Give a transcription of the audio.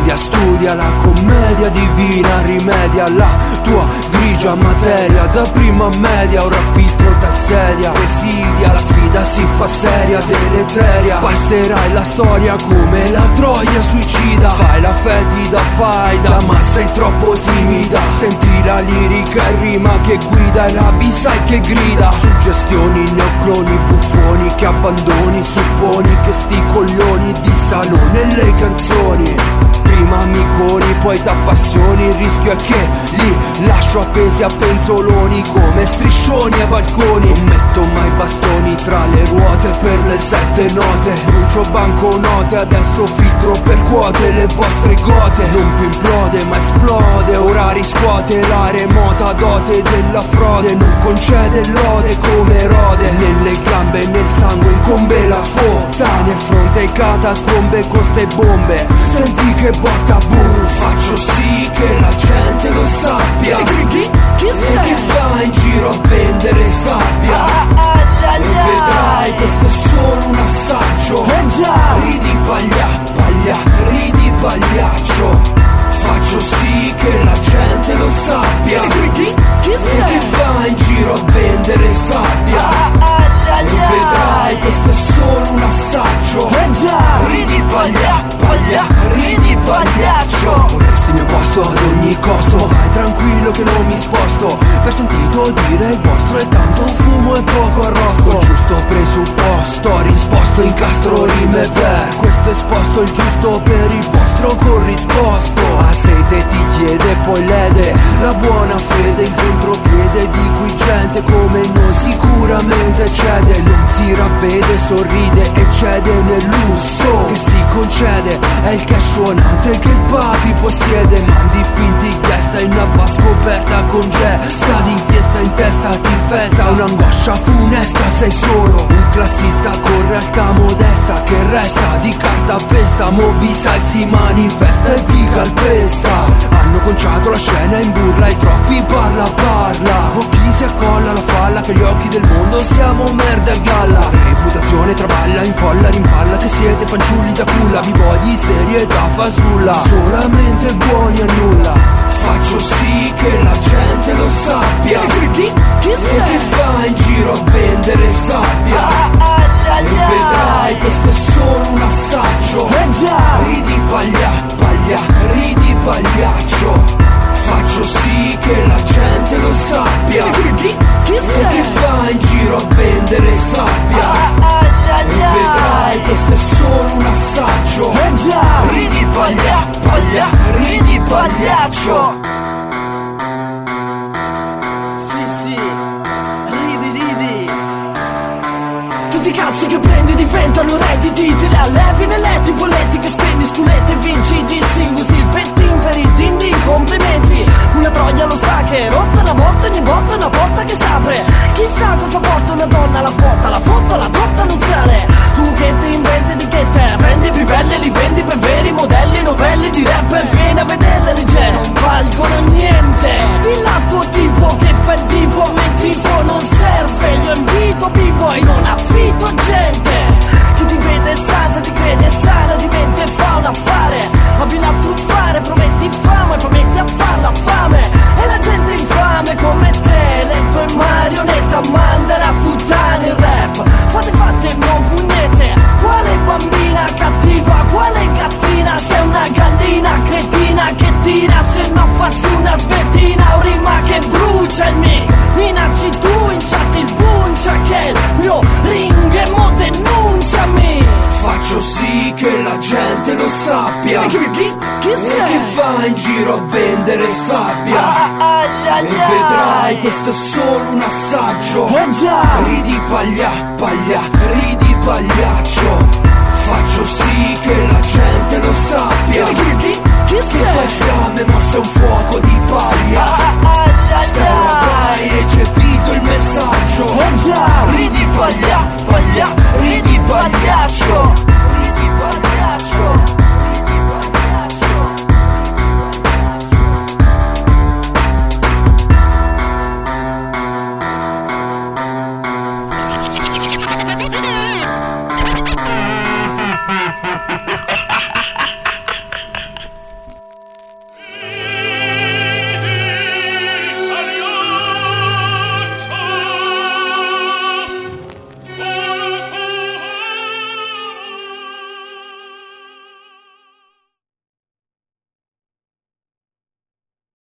invidia, studia la commedia divina, rimedia la tua grigia materia, da prima a media, ora affitto da sedia, presidia, la sfida si fa seria, deleteria, passerai la storia come la Troia suicida, fai la fetida, fai da ma sei troppo timida, senti la lirica e rima che guida e la B-side che grida, suggestioni, neocloni, buffoni che abbandoni, supponi che sti coglioni di salone le canzoni, prima amiconi poi da passioni, il rischio è che li lascio appesi a penzoloni come striscioni ai balconi, non metto mai bastoni tra le ruote per le 7 note, brucio banconote, adesso filtro per quote le vostre gote, non più implode ma esplode, ora riscuote la remota dote della frode, non concede lode come Erode, nelle gambe e nel sangue incombe la fotta, nel fronte catacombe con ste bombe, senti che botta boom, faccio sì che la gente lo sappia, Chi sei? e che va in giro a vendere sabbia, e vedrai questo è solo un assaggio, ridi ridi pagliaccio, faccio sì che la gente lo sappia, Chi e sei? che va in giro a vendere sabbia, e vedrai questo è solo un assaggio, ridi ridi pagliaccio, vorresti il mio posto ad ogni costo, ma vai tranquillo che non mi sposto, per sentito dire il vostro è tanto fumo e poco arrosto, col giusto presupposto, risposto incastro rime per questo esposto, il giusto per il vostro corrisposto, a sete ti chiede poi lede, la buona fede in contropiede di cui gente come noi sicuramente cede, non si ravvede, sorride e cede nel lusso che si concede, è il cash suonante che il papi possiede, mandi finti gesta in abba scoperta con gesta, d'inchiesta in testa ti infesta, un'angoscia funesta, sei solo un classista con realtà modesta che resta di carta pesta, Mobisal si manifesta e vi calpesta, hanno conciato la scena in burla e troppi parla, o chi si accolla alla falla che gli occhi del mondo siamo merda e galla, reputazione traballa, in folla rimpalla che siete fanciulli da culla, vi di serietà fasulla, solamente buoni a nulla, faccio sì che la gente lo sappia, Chi e sei? che va in giro a vendere sabbia, e vedrai questo è solo un assaggio, ridi ridi pagliaccio, faccio sì che la gente lo sappia, Chi e sei? che va in giro a vendere sabbia, e vedrai questo è solo un assaggio, ridi ridi pagliaccio. Sì, ridi. Tutti i cazzi che prendi diventano redditi, te le allevi nei letti, bolletti che spendi, sculette, vinci, dissing, usi il petting per i dindi, complimenti. Una troia lo sa che è rotta una volta, ogni volta una porta che s'apre. Chissà cosa porta una donna alla porta, la foto, la torta non sale. Tu che ti inventi etichette, prendi bivelli e li vendi per veri modelli, novelli di rapper, vieni a vederle leggere, non valgono niente. Dillo al tuo tipo che fa il divo, a me tifo non serve, io invito b-boy, non affitto gente. Chi ti vede santa, ti crede sana, di mente e fa un affare, abila a truffare, prometti fama e prometti a farla fame. E la gente infame come te, le tue marionette, a mandare a puttane il rap. Fate fatte e non pugnette, quale bambina cattiva, quale gattina, sei una gallina cretina che tira, se no farsi una sbertina, o rima che brucia il mic, minacci tu, inciati il buncia che il mio ring e mo denunciami. Faccio sì che la gente lo sappia, Chi e sei? che va in giro a vendere sabbia, e vedrai questo è solo un assaggio, ridi ridi pagliaccio, faccio sì che la gente lo sappia, Chi che sei? fai fiamme ma sei un fuoco di paglia, spero